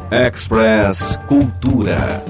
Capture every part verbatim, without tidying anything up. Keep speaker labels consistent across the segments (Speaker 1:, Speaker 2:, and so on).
Speaker 1: Express Cultura.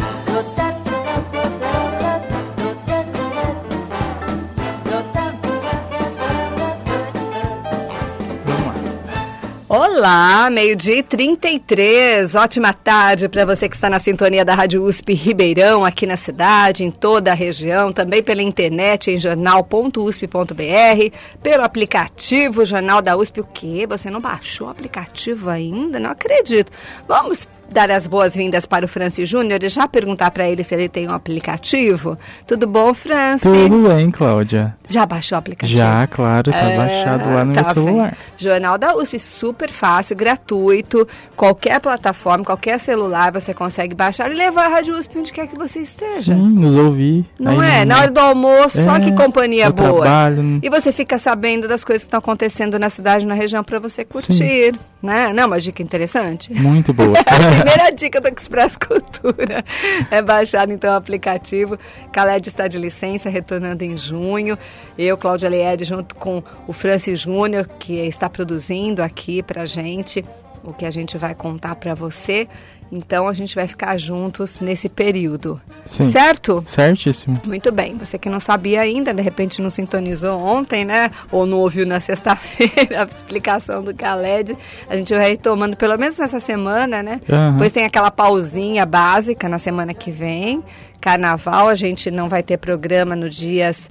Speaker 2: Olá, meio-dia e trinta e três, ótima tarde para você que está na sintonia da Rádio U S P Ribeirão, aqui na cidade, em toda a região, também pela internet em jornal ponto u s p ponto b r, pelo aplicativo Jornal da U S P. O quê? Você não baixou o aplicativo ainda? Não acredito. Vamos dar as boas-vindas para o Franci Júnior e já perguntar para ele se ele tem um aplicativo. Tudo bom, Franci?
Speaker 3: Tudo bem, Cláudia.
Speaker 2: Já baixou o aplicativo?
Speaker 3: Já, claro, tá é, baixado lá no tá meu celular. Bem.
Speaker 2: Jornal da U S P, super fácil, gratuito, qualquer plataforma, qualquer celular você consegue baixar e levar a Rádio U S P onde quer que você esteja.
Speaker 3: Sim, nos ouvir.
Speaker 2: Não é? Na hora do almoço,
Speaker 3: é,
Speaker 2: só que companhia boa.
Speaker 3: Trabalho.
Speaker 2: E você fica sabendo das coisas que estão acontecendo na cidade, na região, para você curtir. Né? Não, uma dica interessante?
Speaker 3: Muito boa.
Speaker 2: A primeira dica do Express Cultura é baixar então o aplicativo. Khaled está de licença, retornando em junho. Eu, Cláudia Leede, junto com o Franci Júnior, que está produzindo aqui pra gente o que a gente vai contar para você. Então, a gente vai ficar juntos nesse período.
Speaker 3: Sim.
Speaker 2: Certo?
Speaker 3: Certíssimo.
Speaker 2: Muito bem. Você que não sabia ainda, de repente não sintonizou ontem, né? Ou não ouviu na sexta-feira a explicação do Khaled. A gente vai retomando, pelo menos nessa semana, né?
Speaker 3: Uhum.
Speaker 2: Depois tem aquela pausinha básica na semana que vem. Carnaval, a gente não vai ter programa no dias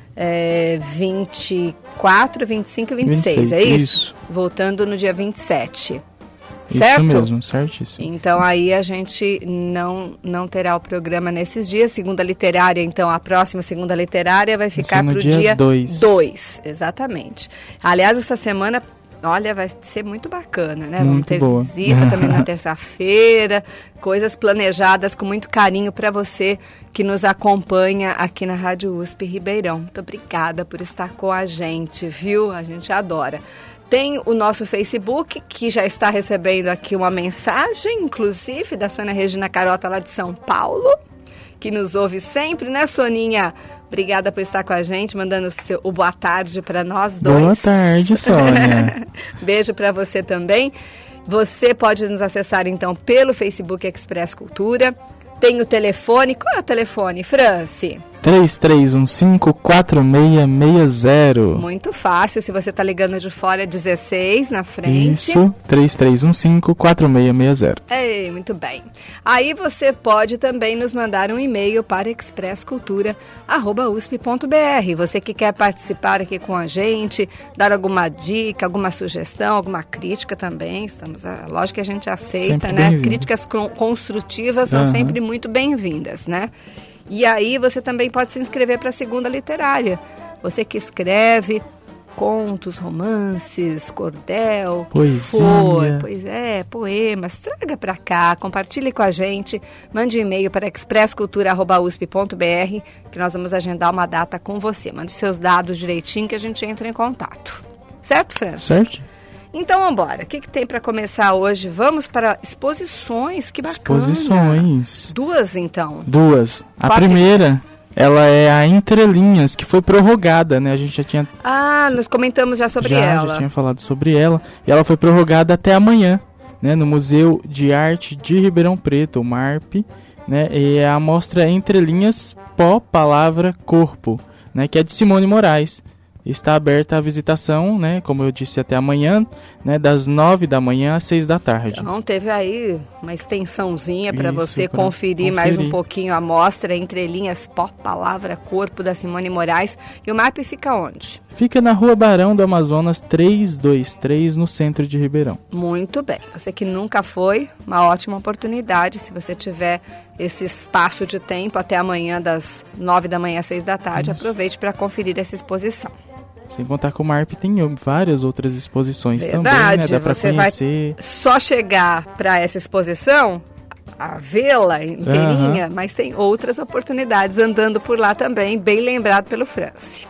Speaker 2: é, vinte e quatro, vinte e cinco e vinte e seis, é isso? Isso. Voltando no dia vinte e sete. Certo?
Speaker 3: Isso mesmo, certíssimo.
Speaker 2: Então aí a gente não, não terá o programa nesses dias. Segunda literária, então a próxima segunda literária vai ficar para o dia dois. Exatamente. Aliás, essa semana, olha, vai ser muito bacana, né?
Speaker 3: Muito
Speaker 2: Vamos ter
Speaker 3: boa.
Speaker 2: visita também na terça-feira, coisas planejadas com muito carinho para você que nos acompanha aqui na Rádio U S P Ribeirão. Muito obrigada por estar com a gente, viu? A gente adora. Tem o nosso Facebook, que já está recebendo aqui uma mensagem, inclusive, da Sônia Regina Carota, lá de São Paulo, que nos ouve sempre, né, Soninha? Obrigada por estar com a gente, mandando o, seu, o boa tarde para nós dois.
Speaker 3: Boa tarde, Sônia.
Speaker 2: Beijo para você também. Você pode nos acessar, então, pelo Facebook Express Cultura. Tem o telefone. Qual é o telefone, Franci?
Speaker 3: três três um cinco, quatro seis seis zero.
Speaker 2: Muito fácil, se você está ligando de fora é dezesseis na frente.
Speaker 3: Isso, três três um cinco, quatro seis seis zero.
Speaker 2: Ei, muito bem. Aí você pode também nos mandar um e-mail para express cultura arroba u s p ponto b r. Você que quer participar aqui com a gente, dar alguma dica, alguma sugestão, alguma crítica também. Estamos, lógico que a gente aceita, sempre né? Bem-vindo. Críticas construtivas são uhum. sempre muito bem-vindas, né? E aí você também pode se inscrever para a segunda literária. Você que escreve contos, romances, cordel,
Speaker 3: poesia.
Speaker 2: Que for, pois é, poemas, traga para cá, compartilhe com a gente, mande um e-mail para express cultura arroba u s p ponto b r, que nós vamos agendar uma data com você. Mande seus dados direitinho que a gente entra em contato. Certo, Franci?
Speaker 3: Certo.
Speaker 2: Então, vamos embora. O que, que tem para começar hoje? Vamos para exposições, que bacana.
Speaker 3: Exposições.
Speaker 2: Duas, então.
Speaker 3: Duas. A
Speaker 2: Qual
Speaker 3: primeira, ela é a Entrelinhas, que foi prorrogada, né? A gente já tinha...
Speaker 2: Ah, nós comentamos já sobre
Speaker 3: já,
Speaker 2: ela.
Speaker 3: Já tinha falado sobre ela. E ela foi prorrogada até amanhã, né? No Museu de Arte de Ribeirão Preto, o MARP, né? E a mostra Entrelinhas, Pó, Palavra, Corpo, né? Que é de Simone Moraes. Está aberta a visitação, né, como eu disse, até amanhã, né, das nove da manhã às seis da tarde.
Speaker 2: Então, teve aí uma extensãozinha para você
Speaker 3: pra
Speaker 2: conferir, conferir mais um pouquinho a mostra Entrelinhas, Pó, Palavra, Corpo, da Simone Moraes. E o MARP fica onde?
Speaker 3: Fica na Rua Barão do Amazonas trezentos e vinte e três, no centro de Ribeirão.
Speaker 2: Muito bem. Você que nunca foi, uma ótima oportunidade, se você tiver esse espaço de tempo até amanhã das nove da manhã às seis da tarde, Isso. aproveite para conferir essa exposição.
Speaker 3: Sem contar que o MARP tem várias outras exposições
Speaker 2: Verdade,
Speaker 3: também, né? Dá para
Speaker 2: Você
Speaker 3: conhecer.
Speaker 2: vai só chegar para essa exposição, a vê-la inteirinha, uhum. mas tem outras oportunidades andando por lá também, bem lembrado pelo Franci.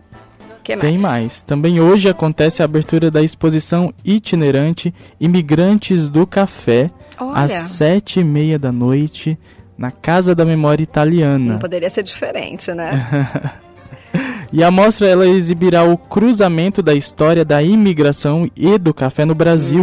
Speaker 2: Que mais?
Speaker 3: Tem mais. Também hoje acontece a abertura da exposição itinerante Imigrantes do Café,
Speaker 2: Olha.
Speaker 3: às sete e meia da noite, na Casa da Memória Italiana.
Speaker 2: Não poderia ser diferente, né?
Speaker 3: E a mostra ela exibirá o cruzamento da história da imigração e do café no Brasil,
Speaker 2: hum.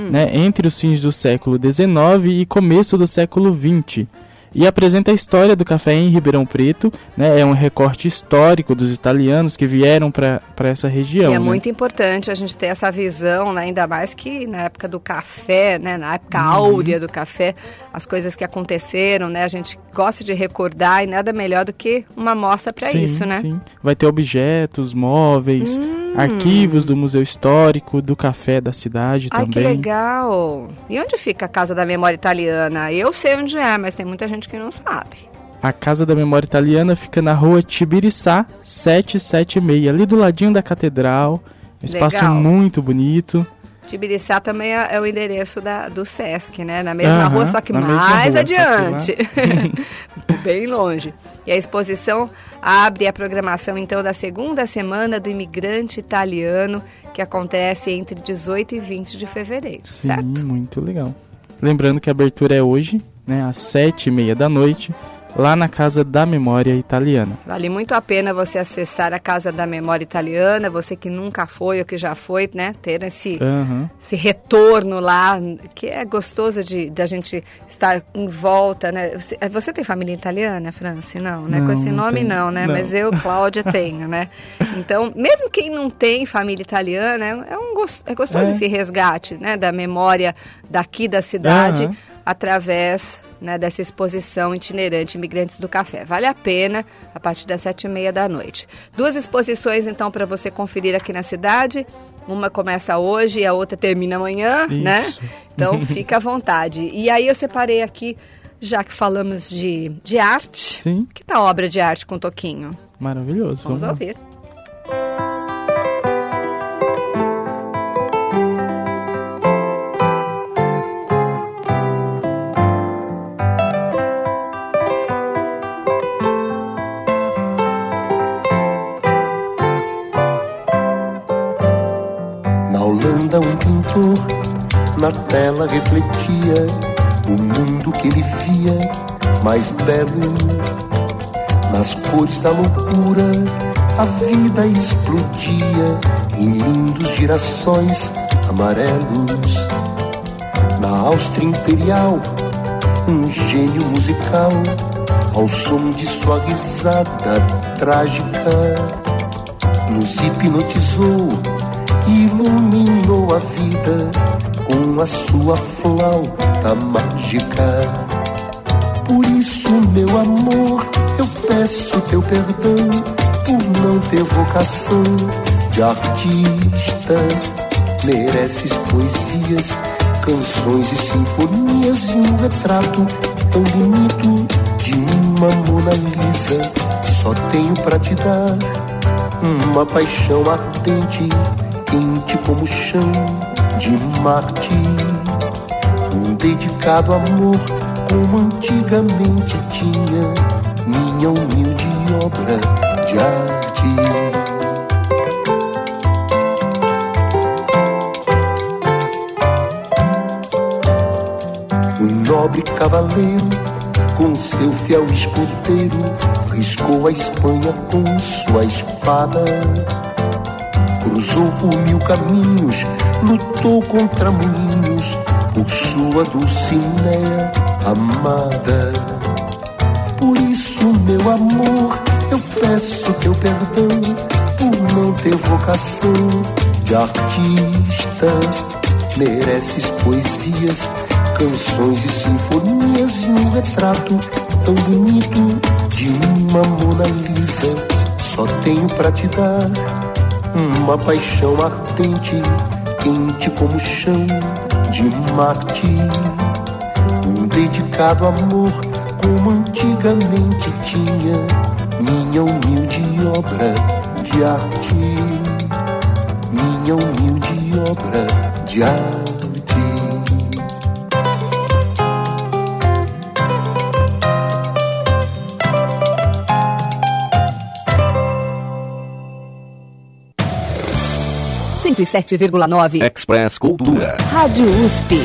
Speaker 3: hum. né, entre os fins do século dezenove e começo do século vinte. E apresenta a história do café em Ribeirão Preto, né? É um recorte histórico dos italianos que vieram para essa região.
Speaker 2: E é
Speaker 3: né?
Speaker 2: muito importante a gente ter essa visão, né? Ainda mais que na época do café, né? Na época
Speaker 3: uhum.
Speaker 2: áurea do café, as coisas que aconteceram, né? A gente gosta de recordar e nada melhor do que uma mostra para isso, né?
Speaker 3: Sim. Vai ter objetos, móveis,
Speaker 2: hum.
Speaker 3: arquivos do Museu Histórico, do café da cidade
Speaker 2: Ai,
Speaker 3: também.
Speaker 2: Ai, que legal! E onde fica a Casa da Memória Italiana? Eu sei onde é, mas tem muita gente que não sabe.
Speaker 3: A Casa da Memória Italiana fica na rua Tibiriçá, setecentos e setenta e seis, ali do ladinho da Catedral. Um espaço
Speaker 2: legal.
Speaker 3: Muito bonito.
Speaker 2: Tibiriçá também é, é o endereço da, do Sesc, né? Na mesma
Speaker 3: uhum,
Speaker 2: rua, só que mais rua, adiante. Que bem longe. E a exposição abre a programação, então, da segunda semana do imigrante italiano, que acontece entre dezoito e vinte de fevereiro,
Speaker 3: Sim,
Speaker 2: certo?
Speaker 3: Muito legal. Lembrando que a abertura é hoje, né, às sete e meia da noite, lá na Casa da Memória Italiana.
Speaker 2: Vale muito a pena você acessar a Casa da Memória Italiana, você que nunca foi ou que já foi, né, ter esse,
Speaker 3: uhum.
Speaker 2: esse retorno lá, que é gostoso de, de a gente estar em volta, né? Você, você tem família italiana, Franci? Não, né?
Speaker 3: Não,
Speaker 2: Com esse nome
Speaker 3: não,
Speaker 2: não, né?
Speaker 3: Não.
Speaker 2: Mas eu, Cláudia, tenho, né? Então, mesmo quem não tem família italiana, é, um gost, é gostoso é. esse resgate, né, da memória daqui da cidade, uhum. através... né, dessa exposição itinerante Imigrantes do Café. Vale a pena, a partir das sete e meia da noite. Duas exposições, então, para você conferir aqui na cidade. Uma começa hoje e a outra termina amanhã,
Speaker 3: Isso.
Speaker 2: né? Então, fica à vontade. E aí eu separei aqui, já que falamos de, de arte,
Speaker 3: Sim.
Speaker 2: que tal a obra de arte com Toquinho?
Speaker 3: Maravilhoso.
Speaker 2: Vamos, vamos ouvir.
Speaker 1: Um pintor na tela refletia o mundo que ele via mais belo. Nas cores da loucura a vida explodia em lindos girassóis amarelos. Na Áustria Imperial um gênio musical ao som de sua risada trágica nos hipnotizou, iluminou a vida com a sua flauta mágica. Por isso, meu amor, eu peço teu perdão por não ter vocação de artista. Mereces poesias, canções e sinfonias e um retrato tão bonito de uma Mona Lisa. Só tenho pra te dar uma paixão ardente, quente como o chão de Marte, um dedicado amor como antigamente tinha minha humilde obra de arte. Um nobre cavaleiro com seu fiel escudeiro riscou a Espanha com sua espada. Cruzou por mil caminhos, lutou contra moinhos, por sua Dulcinea amada. Por isso, meu amor, eu peço teu perdão por não ter vocação de artista. Mereces poesias, canções e sinfonias e um retrato tão bonito de uma Mona Lisa. Só tenho pra te dar uma paixão ardente, quente como o chão de Marte, um dedicado amor como antigamente tinha minha humilde obra de arte, minha humilde obra de arte.
Speaker 2: cento e sete vírgula nove
Speaker 4: Express Cultura.
Speaker 2: Rádio U S P.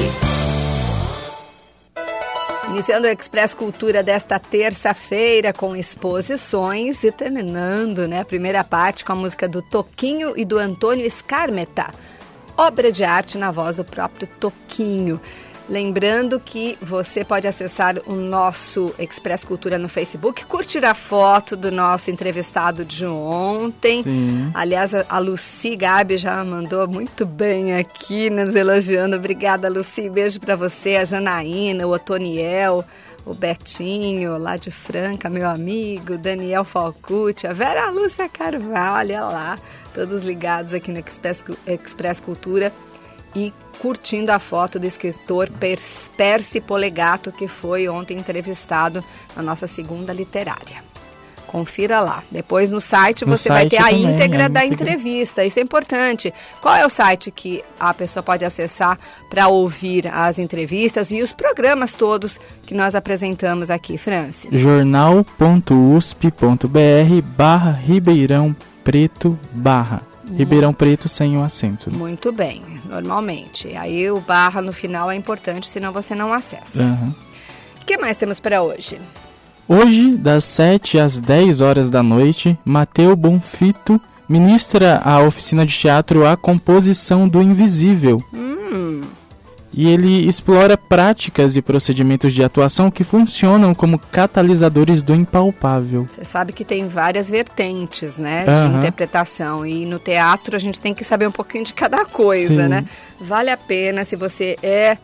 Speaker 2: Iniciando o Express Cultura desta terça-feira com exposições e terminando, né, a primeira parte com a música do Toquinho e do Antônio Scarmeta. obra de arte na voz do próprio Toquinho. Lembrando que você pode acessar o nosso Express Cultura no Facebook, curtir a foto do nosso entrevistado de ontem.
Speaker 3: Sim.
Speaker 2: Aliás, a, a Lucy Gabi já mandou muito bem aqui, nos elogiando. Obrigada, Lucy. Beijo para você, a Janaína, o Otoniel, o Betinho, lá de Franca, meu amigo, Daniel Falcucci, a Vera Lúcia Carvalho, olha lá, todos ligados aqui no Express, Express Cultura e curtindo a foto do escritor Percy Polegato, que foi ontem entrevistado na nossa segunda literária. Confira lá. Depois no site
Speaker 3: no
Speaker 2: você
Speaker 3: site
Speaker 2: vai ter a
Speaker 3: também,
Speaker 2: íntegra
Speaker 3: a
Speaker 2: da
Speaker 3: íntegra.
Speaker 2: entrevista. Isso é importante. Qual é o site que a pessoa pode acessar para ouvir as entrevistas e os programas todos que nós apresentamos aqui, Franci?
Speaker 3: jornal ponto usp ponto br barra Ribeirão Preto barra. Ribeirão Preto sem o acento. Né?
Speaker 2: Muito bem, normalmente. Aí o barra no final é importante, senão você não acessa.
Speaker 3: Uhum.
Speaker 2: O que mais temos para hoje?
Speaker 3: Hoje, das sete às dez horas da noite, Mateu Bonfito ministra a oficina de teatro A Composição do Invisível.
Speaker 2: Hum.
Speaker 3: E ele explora práticas e procedimentos de atuação que funcionam como catalisadores do impalpável.
Speaker 2: Você sabe que tem várias vertentes, né,
Speaker 3: Uhum.
Speaker 2: de interpretação. E no teatro a gente tem que saber um pouquinho de cada coisa,
Speaker 3: Sim.
Speaker 2: né? Vale a pena, se você é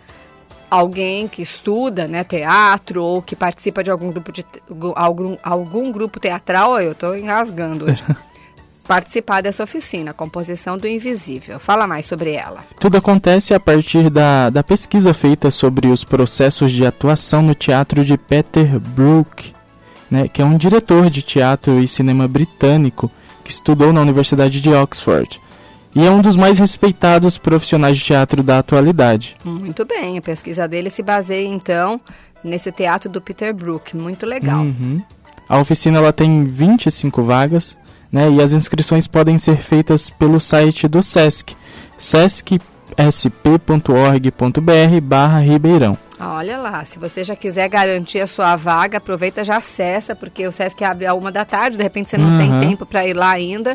Speaker 2: alguém que estuda, né, teatro ou que participa de algum grupo de algum, algum grupo teatral, eu estou engasgando hoje. Participar dessa oficina, Composição do Invisível. Fala mais sobre ela.
Speaker 3: Tudo acontece a partir da, da pesquisa feita sobre os processos de atuação no teatro de Peter Brook, né, que é um diretor de teatro e cinema britânico que estudou na Universidade de Oxford. E é um dos mais respeitados profissionais de teatro da atualidade.
Speaker 2: Muito bem, a pesquisa dele se baseia, então, nesse teatro do Peter Brook. Muito legal.
Speaker 3: Uhum. A oficina ela tem vinte e cinco vagas, né, e as inscrições podem ser feitas pelo site do Sesc, sesc s p ponto org ponto b r barra Ribeirão.
Speaker 2: Olha lá, se você já quiser garantir a sua vaga, aproveita, já acessa, porque o Sesc abre a uma da tarde, de repente você não
Speaker 3: Uhum.
Speaker 2: tem tempo para ir lá ainda.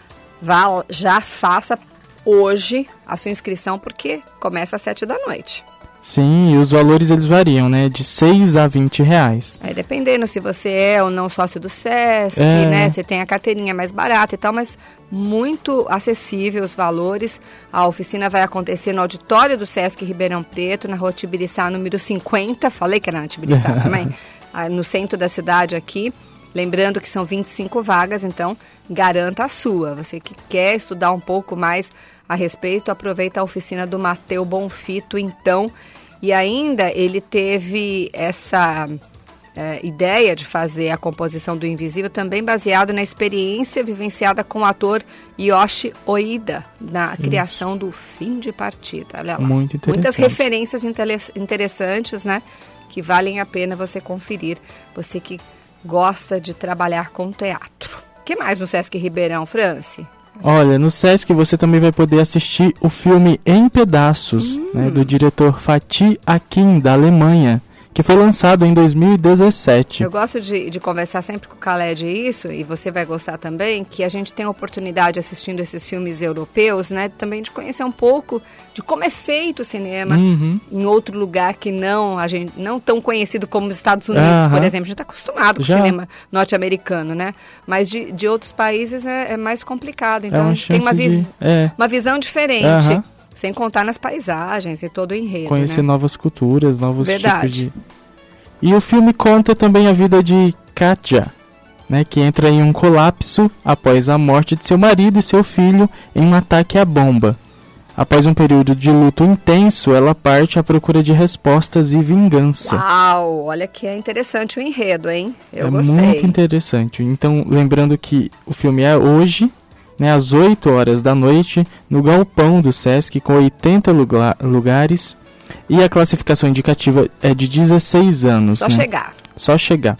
Speaker 2: Vá, já faça hoje a sua inscrição, porque começa às sete da noite.
Speaker 3: Sim, e os valores eles variam, né, de seis a vinte reais.
Speaker 2: É, dependendo se você é ou não sócio do Sesc,
Speaker 3: É.
Speaker 2: né? Você tem a carteirinha mais barata e tal, mas muito acessível os valores. A oficina vai acontecer no auditório do Sesc Ribeirão Preto, na Rua Tibiriçá, número cinquenta. Falei que era na Tibiriçá também. No centro da cidade aqui. Lembrando que são vinte e cinco vagas, então garanta a sua. Você que quer estudar um pouco mais a respeito, aproveita a oficina do Mateu Bonfito, então. E ainda ele teve essa é, ideia de fazer a composição do Invisível também baseado na experiência vivenciada com o ator Yoshi Oida, na criação do Fim de Partida. Olha lá.
Speaker 3: Muito interessante.
Speaker 2: Muitas referências interessantes, né? Que valem a pena você conferir. Você que gosta de trabalhar com teatro. O que mais no Sesc Ribeirão, Franci?
Speaker 3: Olha, no Sesc você também vai poder assistir o filme Em Pedaços, hum. né, do diretor Fatih Akin, da Alemanha, que foi lançado em dois mil e dezessete.
Speaker 2: Eu gosto de, de conversar sempre com o Khaled isso, e você vai gostar também, que a gente tem a oportunidade assistindo esses filmes europeus, né, também de conhecer um pouco de como é feito o cinema
Speaker 3: uhum.
Speaker 2: em outro lugar que não, a gente, não tão conhecido como os Estados Unidos, uhum. por exemplo. A gente está acostumado com Já. o cinema norte-americano, né? Mas de, de outros países é, é mais complicado. Então
Speaker 3: é
Speaker 2: a gente tem uma, vi
Speaker 3: de... é.
Speaker 2: uma visão diferente. Uhum. Sem contar nas paisagens e todo o enredo.
Speaker 3: Conhecer
Speaker 2: né?
Speaker 3: novas culturas, novos
Speaker 2: Verdade.
Speaker 3: tipos de... E o filme conta também a vida de Katja, né, que entra em um colapso após a morte de seu marido e seu filho em um ataque à bomba. Após um período de luto intenso, ela parte à procura de respostas e vingança.
Speaker 2: Uau, olha que é interessante o enredo, hein? Eu
Speaker 3: é
Speaker 2: gostei.
Speaker 3: Muito interessante. Então, lembrando que o filme é hoje, né, às oito horas da noite, no galpão do Sesc, com oitenta lugar, lugares, e a classificação indicativa é de dezesseis anos.
Speaker 2: Só
Speaker 3: né?
Speaker 2: chegar.
Speaker 3: Só chegar.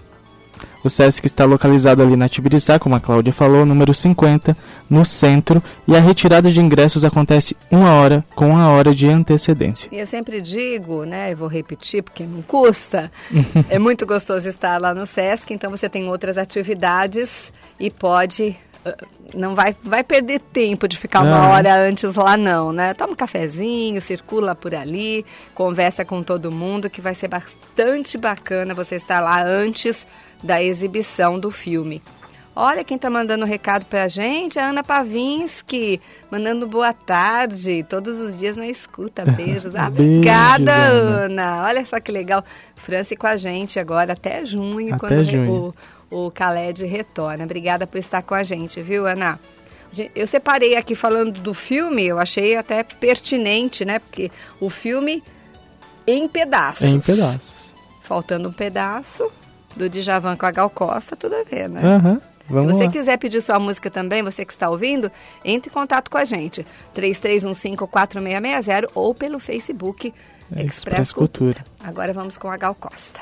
Speaker 3: O Sesc está localizado ali na Tibiriçá, como a Cláudia falou, número cinquenta, no centro, e a retirada de ingressos acontece uma hora, com uma hora de antecedência.
Speaker 2: E eu sempre digo, né, eu vou repetir porque não custa, é muito gostoso estar lá no Sesc, então você tem outras atividades e pode não vai, vai perder tempo de ficar uma hora antes lá não, né? Toma um cafezinho, circula por ali, conversa com todo mundo, que vai ser bastante bacana você estar lá antes da exibição do filme. Olha quem tá mandando um recado pra gente, a Ana Pavinski, mandando boa tarde, todos os dias na escuta, beijos. Ah, obrigada, Ana. Ana. Olha só que legal, Franci com a gente agora até junho,
Speaker 3: até
Speaker 2: quando
Speaker 3: junho.
Speaker 2: o, o Khaled retorna. Obrigada por estar com a gente, viu, Ana? Eu separei aqui falando do filme, eu achei até pertinente, né, porque o filme em pedaços.
Speaker 3: Em pedaços.
Speaker 2: Faltando um pedaço do Djavan com a Gal Costa, tudo a ver, né?
Speaker 3: Aham. Uhum. Vamos
Speaker 2: Se você
Speaker 3: lá.
Speaker 2: quiser pedir sua música também, você que está ouvindo, entre em contato com a gente. três três um cinco, quatro seis seis zero ou pelo Facebook
Speaker 3: é,
Speaker 2: Express,
Speaker 3: Express
Speaker 2: Cultura.
Speaker 3: Cultura.
Speaker 2: Agora vamos com a Gal Costa.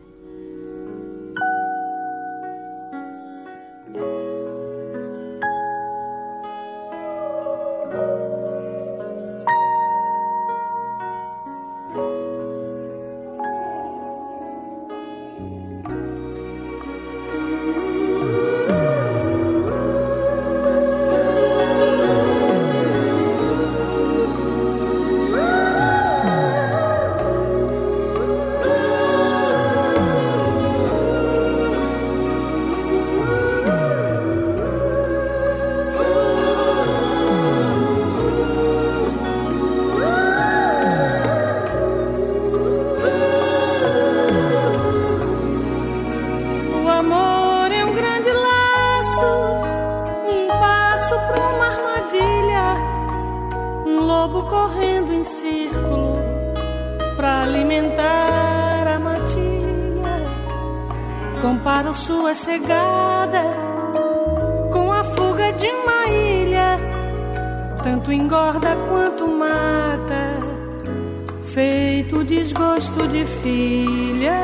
Speaker 4: Comparo sua chegada com a fuga de uma ilha, tanto engorda quanto mata, feito desgosto de filha,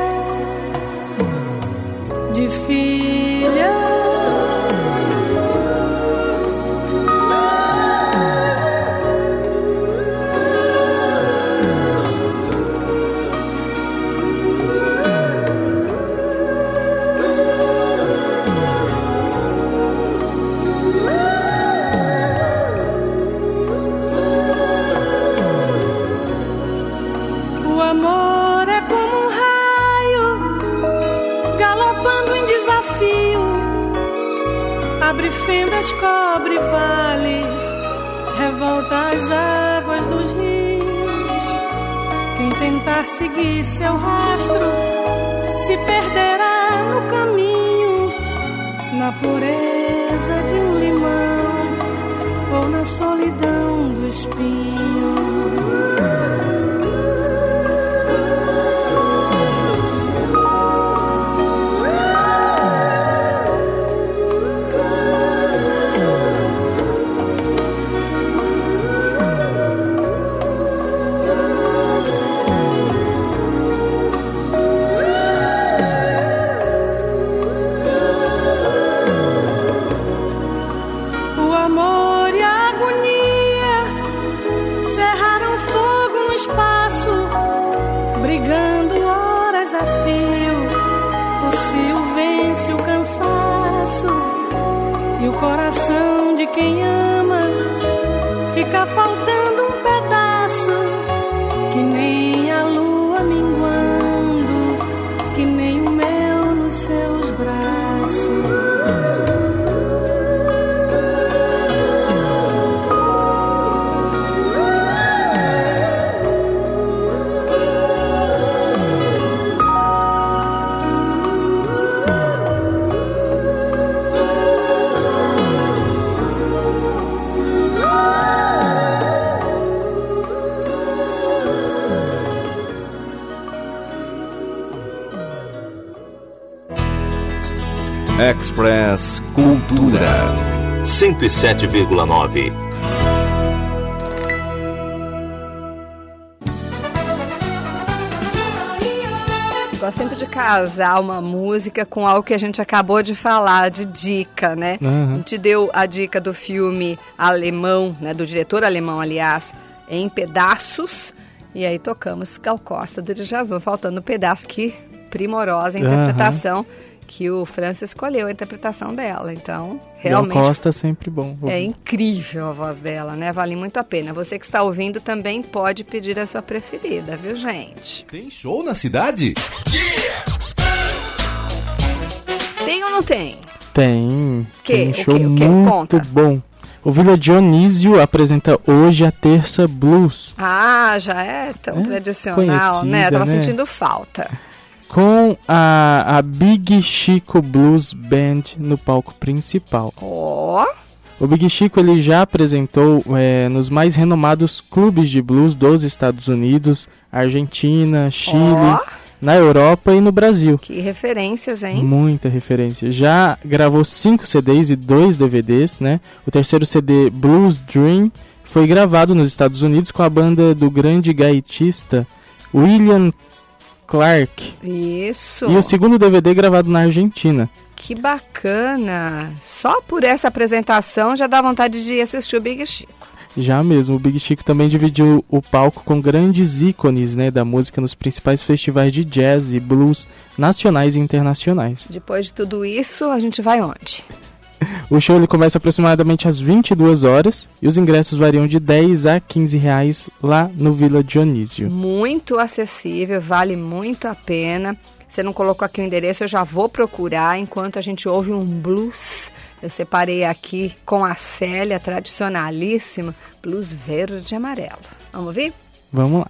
Speaker 4: de filha. Fendas cobre vales, revolta as águas dos rios. Quem tentar seguir seu rastro se perderá no caminho, na pureza de um limão ou na solidão do espinho. E o coração de quem ama fica faltando um pedaço, que nem a lua minguando, que nem o mel nos seus braços.
Speaker 5: Express Cultura cento e sete vírgula nove.
Speaker 2: Gosto sempre de casar uma música com algo que a gente acabou de falar, de dica, né?
Speaker 3: Uhum.
Speaker 2: A gente deu a dica do filme alemão, né, do diretor alemão, aliás, Em Pedaços, e aí tocamos Gal Costa do Djavan, faltando um pedaço, que primorosa interpretação. Uhum. que o Francis escolheu a interpretação dela, então realmente
Speaker 3: Gal Costa é sempre bom.
Speaker 2: É incrível a voz dela, né? Vale muito a pena. Você que está ouvindo também pode pedir a sua preferida, viu, gente?
Speaker 5: Tem show na cidade?
Speaker 2: Tem ou não tem?
Speaker 3: Tem.
Speaker 2: Que?
Speaker 3: Tem um
Speaker 2: O
Speaker 3: show
Speaker 2: que? O que?
Speaker 3: muito
Speaker 2: Conta.
Speaker 3: bom. O Vila Dionísio apresenta hoje a Terça Blues.
Speaker 2: Ah, já é tão
Speaker 3: É,
Speaker 2: tradicional,
Speaker 3: conhecida,
Speaker 2: né? Tava
Speaker 3: né?
Speaker 2: sentindo falta.
Speaker 3: Com a, a Big Chico Blues Band no palco principal.
Speaker 2: Ó,
Speaker 3: O Big Chico ele já apresentou é, nos mais renomados clubes de blues dos Estados Unidos, Argentina, Chile,
Speaker 2: ó,
Speaker 3: na Europa e no Brasil.
Speaker 2: que referências, hein?
Speaker 3: Muita referência. Já gravou cinco C Ds e dois D V Ds, né? O terceiro C D, Blues Dream, foi gravado nos Estados Unidos com a banda do grande gaitista William Clark.
Speaker 2: Isso.
Speaker 3: E o segundo D V D gravado na Argentina.
Speaker 2: Que bacana. Só por essa apresentação já dá vontade de ir assistir o Big Chico.
Speaker 3: Já mesmo, o Big Chico também dividiu o palco com grandes ícones, né, da música nos principais festivais de jazz e blues nacionais e internacionais.
Speaker 2: Depois de tudo isso, a gente vai onde?
Speaker 3: O show ele começa aproximadamente às vinte e duas horas e os ingressos variam de dez a quinze reais lá no Vila Dionísio.
Speaker 2: Muito acessível, vale muito a pena. Você não colocou aqui o endereço, eu já vou procurar enquanto a gente ouve um blues. Eu separei aqui com a Célia, tradicionalíssima, blues verde e amarelo. Vamos ouvir?
Speaker 3: Vamos lá.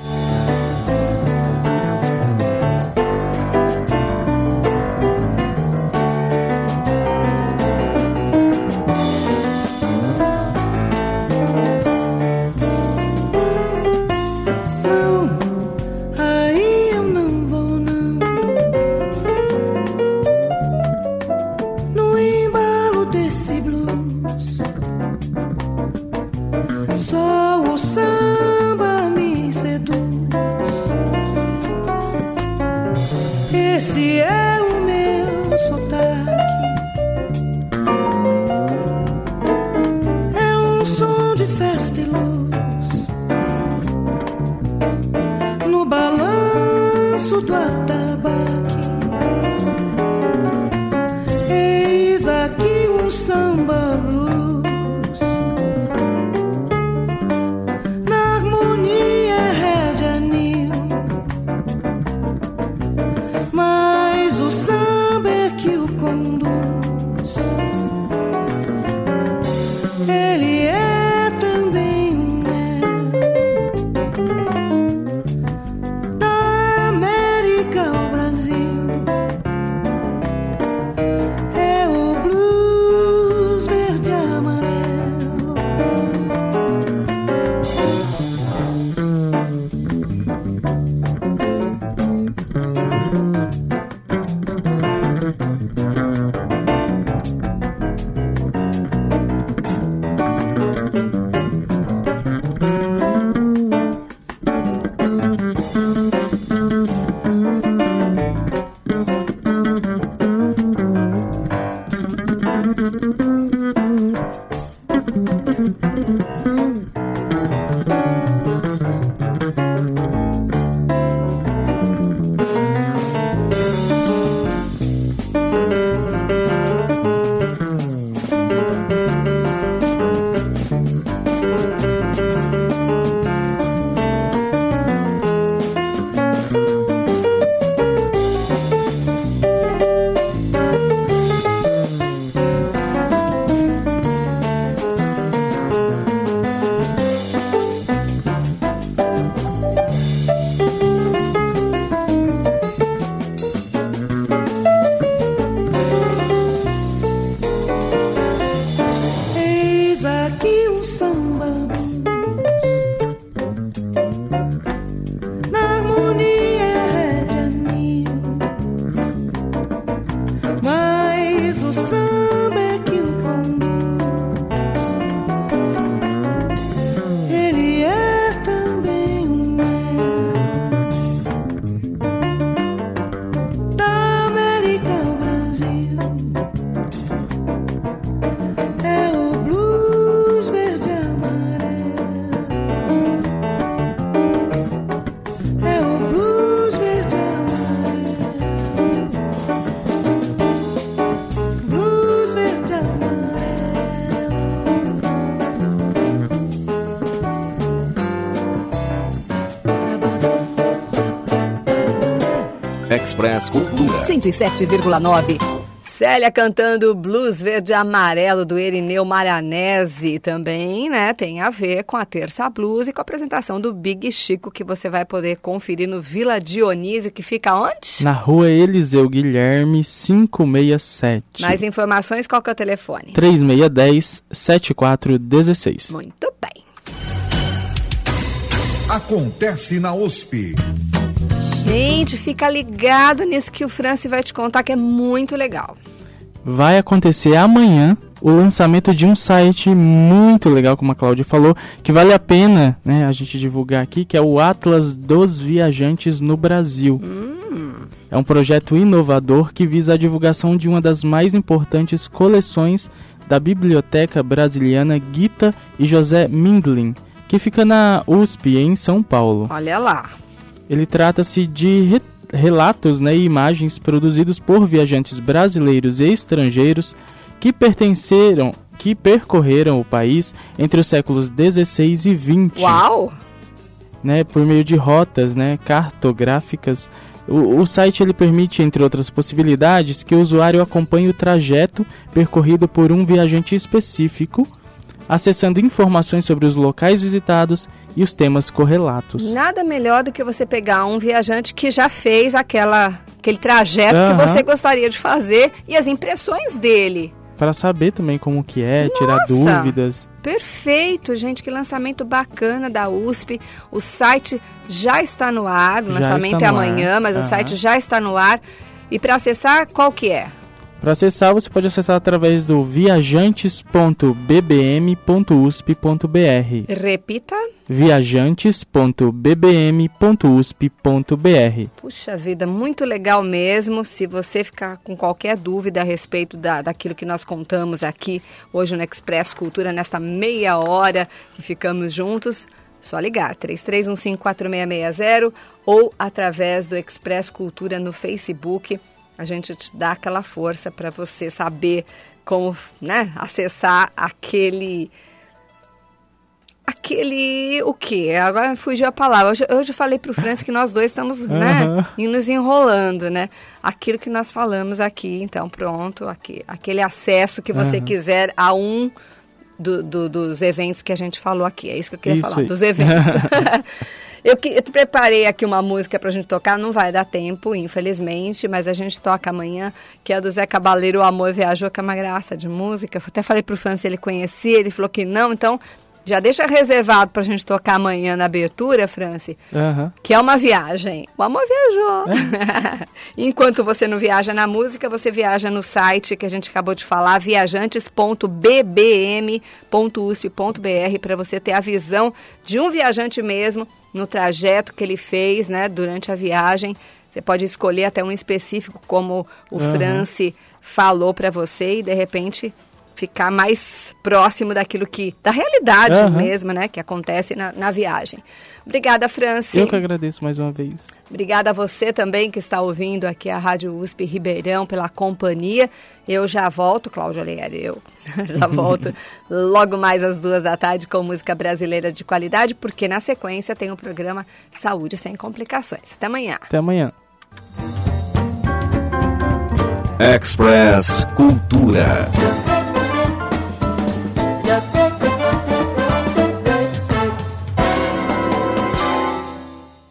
Speaker 1: Só o samba me seduz. Esse é o meu sotaque. É um som de festa e luz no balanço do atabaque. Eis aqui um samba blues. Ele é também um
Speaker 5: Express Cultura.
Speaker 2: cento e sete vírgula nove. Célia cantando Blues Verde e Amarelo do Erineu Maranese também, né? Tem a ver com a Terça Blues e com a apresentação do Big Chico, que você vai poder conferir no Vila Dionísio, que fica onde?
Speaker 3: Na rua Eliseu Guilherme, quinhentos e sessenta e sete.
Speaker 2: Mais informações, qual que é o telefone?
Speaker 3: três seis um zero, sete quatro um seis.
Speaker 2: Muito bem.
Speaker 6: Acontece na U S P.
Speaker 2: Gente, fica ligado nisso que o Franci vai te contar, que é muito legal.
Speaker 3: Vai acontecer amanhã o lançamento de um site muito legal, como a Cláudia falou, que vale a pena, né, a gente divulgar aqui, que é o Atlas dos Viajantes no Brasil. Hum. É um projeto inovador que visa a divulgação de uma das mais importantes coleções da Biblioteca Brasiliana Gita e José Mindlin, que fica na U S P, em São Paulo.
Speaker 2: Olha lá.
Speaker 3: Ele trata-se de re- relatos, né, e imagens produzidos por viajantes brasileiros e estrangeiros que pertenceram, que percorreram o país entre os séculos dezesseis e vinte.
Speaker 2: Uau!
Speaker 3: Né, por meio de rotas, né, cartográficas. O, o site ele permite, entre outras possibilidades, que o usuário acompanhe o trajeto percorrido por um viajante específico, acessando informações sobre os locais visitados e os temas correlatos.
Speaker 2: Nada melhor do que você pegar um viajante que já fez aquela, aquele trajeto uhum. que você gostaria de fazer e as impressões dele.
Speaker 3: Para saber também como que é,
Speaker 2: Nossa,
Speaker 3: tirar dúvidas.
Speaker 2: Perfeito, gente, que lançamento bacana da U S P. O site já está no ar, o
Speaker 3: já
Speaker 2: lançamento é amanhã,
Speaker 3: ar.
Speaker 2: mas
Speaker 3: uhum.
Speaker 2: o site já está no ar. E para acessar, qual que é?
Speaker 3: Para acessar, você pode acessar através do viajantes ponto b b m ponto u s p ponto b r.
Speaker 2: Repita.
Speaker 3: viajantes ponto b b m ponto u s p ponto b r.
Speaker 2: Puxa vida, muito legal mesmo. Se você ficar com qualquer dúvida a respeito da, daquilo que nós contamos aqui hoje no Express Cultura, nesta meia hora que ficamos juntos, só ligar, três três um cinco quatro seis seis zero ou através do Express Cultura no Facebook. A gente te dá aquela força para você saber como, né, acessar aquele... Aquele... O quê? Agora fugiu a palavra. Hoje, hoje eu falei para o Franci que nós dois estamos, uhum. né, nos enrolando, né? Aquilo que nós falamos aqui, então pronto, aqui, aquele acesso que você uhum. quiser a um do, do, dos eventos que a gente falou aqui. É isso que eu queria
Speaker 3: isso
Speaker 2: falar,
Speaker 3: aí.
Speaker 2: dos eventos. Eu, eu preparei aqui uma música pra gente tocar, não vai dar tempo, infelizmente, mas a gente toca amanhã, que é do Zé Cabaleiro, O Amor Viajou, que é uma graça de música. Eu até falei pro Franci se ele conhecia, ele falou que não, então já deixa reservado pra gente tocar amanhã na abertura, Franci,
Speaker 3: uhum.
Speaker 2: que é uma viagem. O amor viajou. É. Enquanto você não viaja na música, você viaja no site que a gente acabou de falar, viajantes ponto b b m ponto u s p ponto b r, para você ter a visão de um viajante mesmo, no trajeto que ele fez, né, durante a viagem. Você pode escolher até um específico, como o uhum. Franci falou para você, e de repente ficar mais próximo daquilo que, da realidade uhum. mesmo, né, que acontece na, na viagem. Obrigada, Franci.
Speaker 3: Eu que agradeço mais uma vez.
Speaker 2: Obrigada a você também que está ouvindo aqui a Rádio U S P Ribeirão pela companhia. Eu já volto, Cláudia Oliveira, eu já volto logo mais às duas da tarde com música brasileira de qualidade, porque na sequência tem o programa Saúde Sem Complicações. Até amanhã.
Speaker 3: Até amanhã.
Speaker 5: Express Cultura.